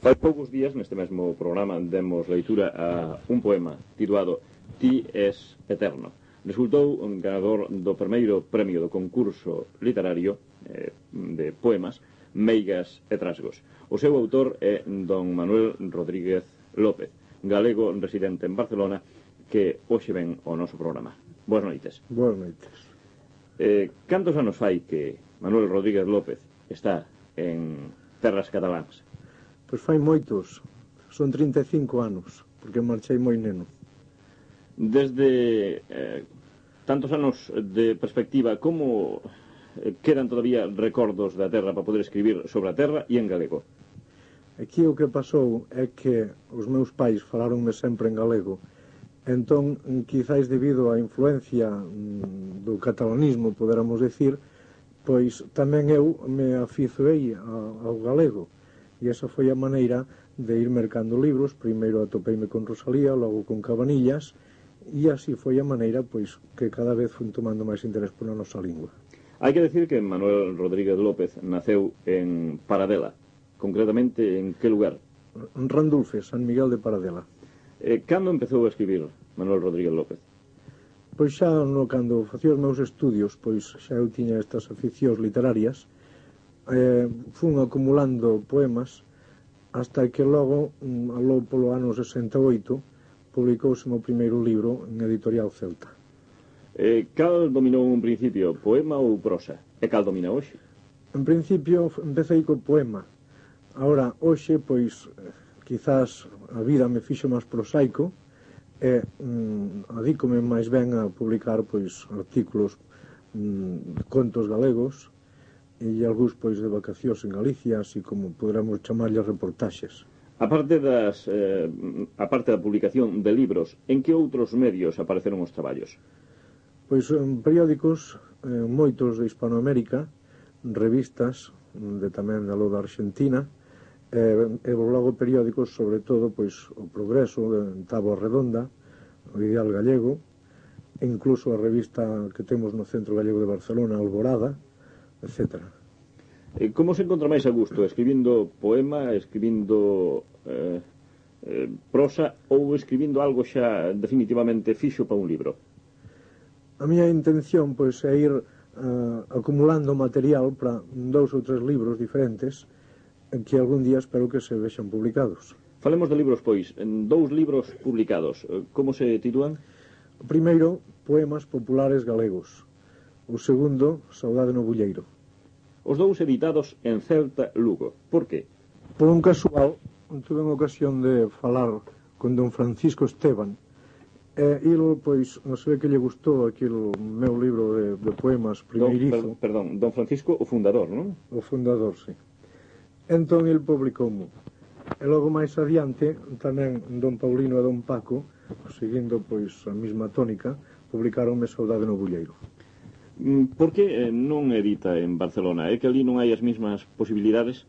Fai poucos días, neste mesmo programa, demos leitura a un poema titulado Ti es eterno. Resultou un ganador do primeiro premio do concurso literario de poemas Meigas e Trasgos. O seu autor é don Manuel Rodríguez López, galego residente en Barcelona, que hoxe ven ao noso programa. Boas noites. Boas noites. Cantos anos fai que Manuel Rodríguez López está en terras cataláns? Pois fai moitos, son 35 anos, porque marchei moi neno. Desde tantos anos de perspectiva, como quedan todavía recordos da terra para poder escribir sobre a terra e en galego? Aquí o que pasou é que os meus pais falaronme sempre en galego, entón, quizáis debido á influencia do catalanismo, poderamos decir, pois tamén eu me afizoei ao galego. E esa foi a maneira de ir mercando libros. Primeiro atopeime con Rosalía, logo con Cabanillas, e así foi a maneira, pois, que cada vez fui tomando máis interés pola nosa lingua. Hai que decir que Manuel Rodríguez López naceu en Paradela. Concretamente, en que lugar? En Randulfe, San Miguel de Paradela. Cando empezou a escribir Manuel Rodríguez López? Pois xa cando facía os meus estudios, pois xa eu tiña estas aficións literarias, fun acumulando poemas hasta que logo, aló polo ano 68, publicouse o primeiro libro en Editorial Celta. Cal dominou un principio, poema ou prosa? E cal domina hoxe? En principio empecé co poema. Agora, hoxe, pois, quizás a vida me fixo máis prosaico e adícome máis ben a publicar, pois, artículos, contos galegos, e algúns, pois, de vacacións en Galicia, así como poderamos chamarlle reportaxes. Aparte da publicación de libros, en que outros medios apareceron os traballos? Pois en periódicos, moitos de Hispanoamérica, revistas tamén da da Argentina, e logo periódicos, sobre todo, pois, o Progreso, en Táboa Redonda, o Ideal Gallego, e incluso a revista que temos no Centro Gallego de Barcelona, Alborada, etc. Como se encontra máis a gusto? Escribindo poema, escribindo prosa ou escribindo algo xa definitivamente fixo para un libro? A miña intención, pois, é ir acumulando material para 2 ou 3 libros diferentes que algún día espero que se vexan publicados. Falemos de libros, pois, en 2 libros publicados. Como se titulan? O primeiro, Poemas Populares Galegos. O segundo, Saudade no Bulleiro. Os 2 editados en Celta, Lugo. Por qué? Por un casual, tuve unha ocasión de falar con don Francisco Esteban, e ilo, pois, non sei que lle gustou aquele meu libro de poemas primeirizo. Perdón, don Francisco, o fundador, non? O fundador, sí. Entón, el publicoumo. E logo máis adiante, tamén don Paulino e don Paco, seguindo, pois, a mesma tónica, publicaronme Saudade no Bulleiro. Por que non edita en Barcelona? É que ali non hai as mesmas posibilidades?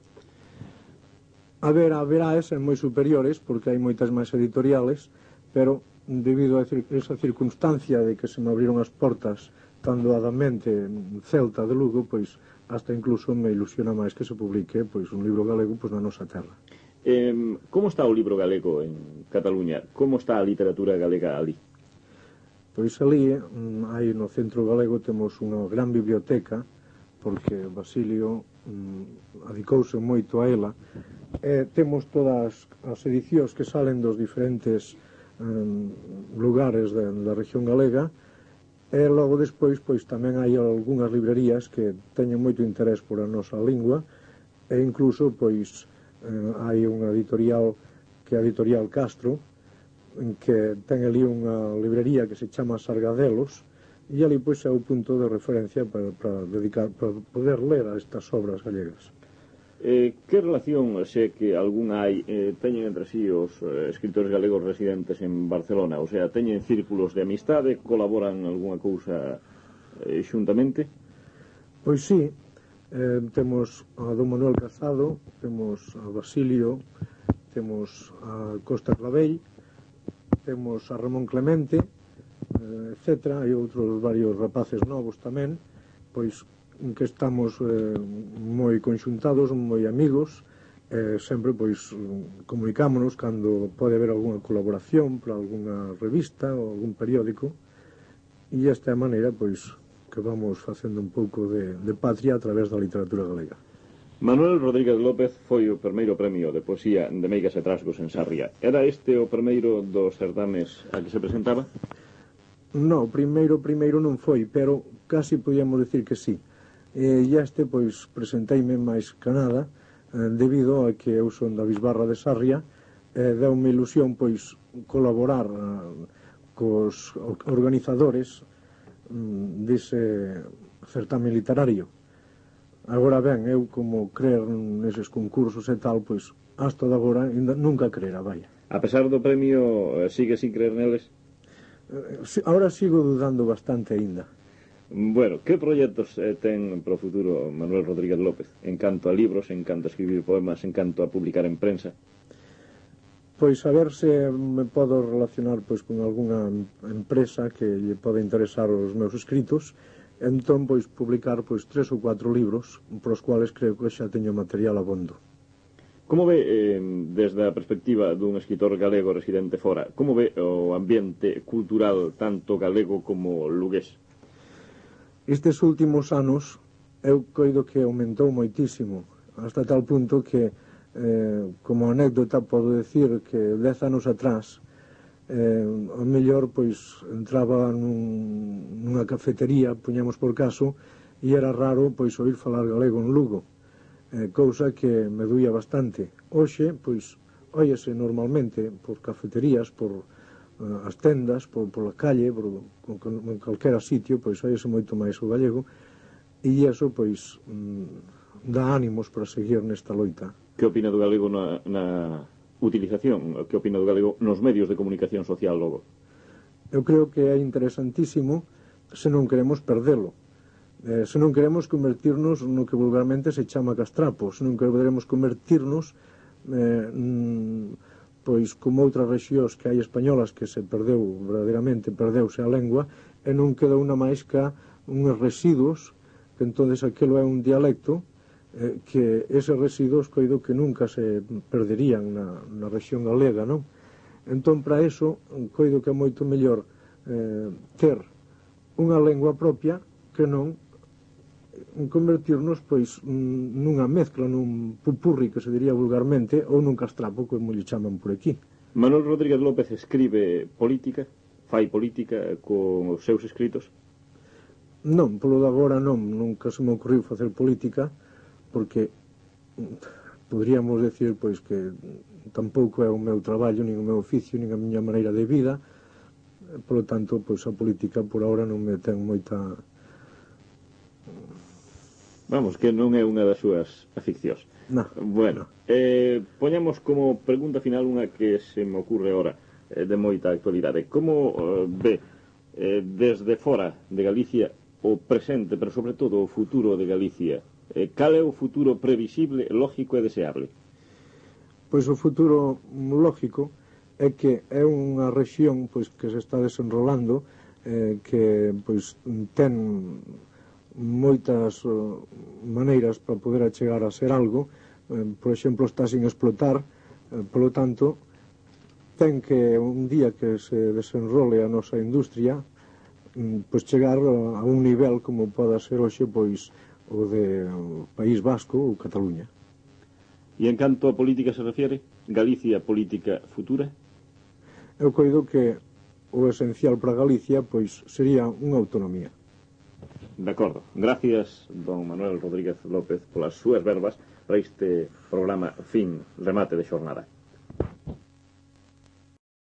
Haberá esen moi superiores, porque hai moitas máis editoriales, pero debido a esa circunstancia de que se me abriron as portas tan doadamente en Celta de Lugo, pois hasta incluso me ilusiona máis que se publique, pois, un libro galego, pois, na nosa terra. Como está o libro galego en Cataluña? Como está a literatura galega ali? Pois ali, aí no Centro Galego, temos unha gran biblioteca, porque Basilio adicouse moito a ela, e temos todas as edicións que salen dos diferentes lugares da región galega, e logo despois, pois, tamén hai algunhas librerías que teñen moito interés por a nosa lingua, e incluso, pois, hai unha editorial que é a Editorial Castro, que ten ali unha librería que se chama Sargadelos, e ali, pois, é o punto de referencia para poder ler a estas obras gallegas. Que relación, se que algún hai, teñen entre sí os escritores galegos residentes en Barcelona? O sea, teñen círculos de amistade, colaboran algunha cousa xuntamente? Pois sí, temos a don Manuel Casado, temos a Basilio, temos a Costa Clavell, temos a Ramón Clemente, etc. Hai outros varios rapaces novos tamén, pois, que estamos moi conxuntados, moi amigos, sempre pois comunicámonos cando pode haber algunha colaboración para algunha revista ou algún periódico, e esta é a maneira pois que vamos facendo un pouco de patria a través da literatura galega. Manuel Rodríguez López foi o primeiro premio de poesía de Meigas e Trasgos en Sarria. Era este o primeiro dos certames a que se presentaba? No, primeiro non foi, pero casi podíamos decir que sí. E este, pois, presenteime máis que nada debido a que eu son da Bisbarra de Sarria, deu-me ilusión, pois, colaborar cos organizadores dese certame literario. Agora ben, eu como crer neses concursos e tal, pois, hasta de agora nunca crera, vaya. A pesar do premio, sigue sin creer neles? Ahora sigo dudando bastante aínda. Bueno, que proxectos ten pro futuro Manuel Rodríguez López? En canto a libros, en canto a escribir poemas, en canto a publicar en prensa? Pois a ver se me podo relacionar pois con algunha empresa que lle pode interesar os meus escritos, entón pois publicar pois 3 ou 4 libros pros cuales creo que xa teño material abondo. Como ve, desde a perspectiva dun escritor galego residente fora, como ve o ambiente cultural tanto galego como lugués? Estes últimos anos eu coido que aumentou moitísimo, hasta tal punto que, como anécdota, podo decir que 10 anos atrás, ao mellor, pois, entraba nunha cafetería, puñamos por caso, e era raro, pois, oír falar galego en Lugo, cousa que me duía bastante. Hoxe, pois, óyese normalmente por cafeterías, por as tendas, pola calle, en calquera sitio, pois óyese moito máis o gallego, e iso, pois, dá ánimos para seguir nesta loita. Que opina do galego na utilización? Que opina do galego nos medios de comunicación social logo? Eu creo que é interesantísimo se non queremos perdelo. Se non queremos convertirnos no que vulgarmente se chama castrapo, se non queremos convertirnos pois como outras rexións que hai españolas que se perdeu, verdadeiramente perdeuse a lengua e non quedou unha máis ca uns residuos, que entonces aquilo é un dialecto, que eses residuos coido que nunca se perderían na rexión galega, non? Entón, para eso, coido que é moito mellor ter unha lengua propia que non convertirnos pois nunha mezcla, nun pupurri que se diría vulgarmente, ou nun castrapo, como lle chaman por aquí. Manuel Rodríguez López escribe política, fai política con os seus escritos? Non, polo de agora non, nunca se me ocurriu facer política, porque poderíamos decir pois que tampouco é o meu traballo, nin o meu oficio, nin a miña maneira de vida, polo tanto, pois a política por agora non me ten moita... Vamos, que non é unha das súas aficcións. No, bueno, no. Poñamos como pregunta final unha que se me ocurre ahora, de moita actualidade. Como ve desde fora de Galicia o presente, pero sobre todo o futuro de Galicia? Cal é o futuro previsible, lógico e deseable? Pois o futuro lógico é que é unha rexión pois que se está desenrolando, que pois ten moitas maneiras para poder chegar a ser algo, por exemplo, está sin explotar, polo tanto, ten que un día que se desenrole a nosa industria, pois chegar a un nivel como poda ser hoxe pois o de País Vasco ou Cataluña. E en canto a política se refiere, Galicia política futura? Eu coido que o esencial para Galicia pois sería unha autonomía. De acordo. Gracias, don Manuel Rodríguez López, polas súas verbas para este programa remate de xornada.